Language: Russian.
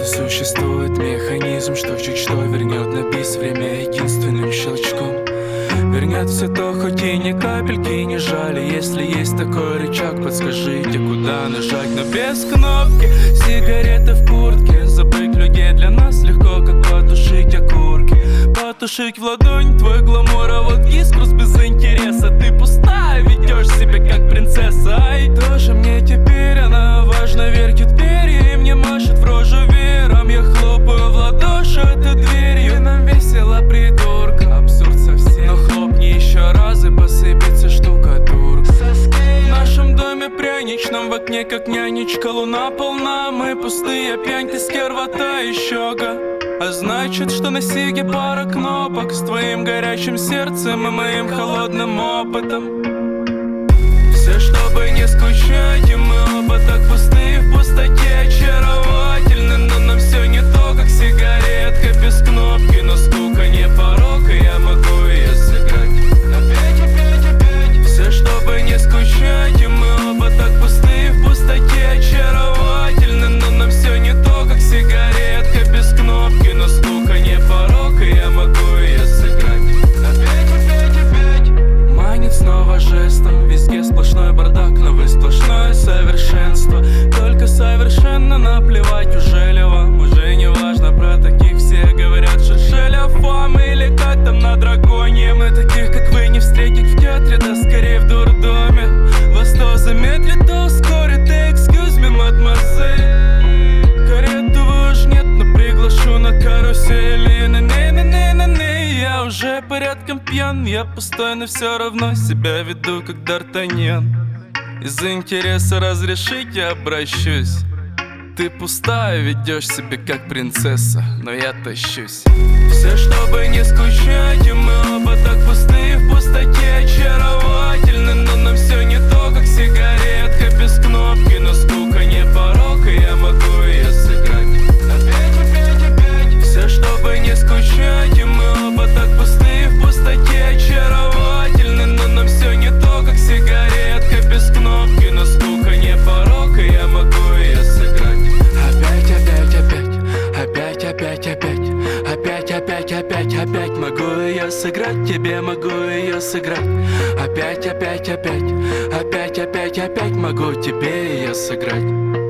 Существует механизм, что чуть что вернет на бис время единственным щелчком. Вернет все то, хоть и ни капельки не жали. Если есть такой рычаг, подскажите, куда нажать. Но без кнопки, сигареты в куртке. Забыть людей для нас легко, как потушить окурки. Потушить в ладонь твой гламур, а вот дискурс без интереса. Ты пустая, ведешь себя как принцесса. Ай, тоже мне теперь она важно вертит перья и мне машет в рожу вером. Я хлопаю в ладоши этой дверью. И нам весело, придурка, абсурд совсем. Но хлопни еще раз и посыпется штукатурка. В нашем доме пряничном в окне как нянечка. Луна полна, мы пустые, пьянь, ты стерва, та еще га. А значит, что на сиге пара кнопок. С твоим горячим сердцем и моим холодным опытом. Все, чтобы не скучать, и мы оба так пустые в пустоте. Очаровательны, но нам все не то, как сигаретка без кнопки. Но скука не порок, и я могу ее сыграть. Опять, опять, опять. Все, чтобы не скучать, и мы оба так пустые в пустоте. Очаровательны, но нам все не то, как сигаретка без кнопки. Но скука не порок, и я могу ее сыграть. Опять, опять, опять. Манит снова жестом. Везде сплошной бардак, но вы сплошное совершенство. Только совершенно наплевать, уже ли вам? Уже не важно, про таких все говорят. Шершеля фам или как там на драконе. Мы таких, как вы, не встретить в театре, да скорее в дурдоме. Вас то замедлит, то ускорит. Excuse me, мадемуазель. Карету вы уж нет, но приглашу на карусели. Не-не-не-не-не. Я уже порядком пьян. Я пустой, но все равно себя веду как Д'Артаньян. Из интереса разрешить я обращусь. Ты пустая, ведешь себя как принцесса, но я тащусь. Все, чтобы не скучать, и мы оба так пустые в пустоте. Очаровательны, но нам все не то, как сигаретка без кнопки. Но скука не порок, и я могу ее сыграть. Опять, опять, опять. Все, чтобы не скучать, и мы оба так пустые в пустоте. Очаровательны, но нам все не то, как сигаретка без кнопки. Но скука не порок, и я могу ее сыграть. Опять, опять, опять. Опять, опять, опять. Опять, опять, опять, опять. Могу ее сыграть, тебе могу ее сыграть. Опять, опять, опять. Опять, опять, опять. Могу тебе ее сыграть.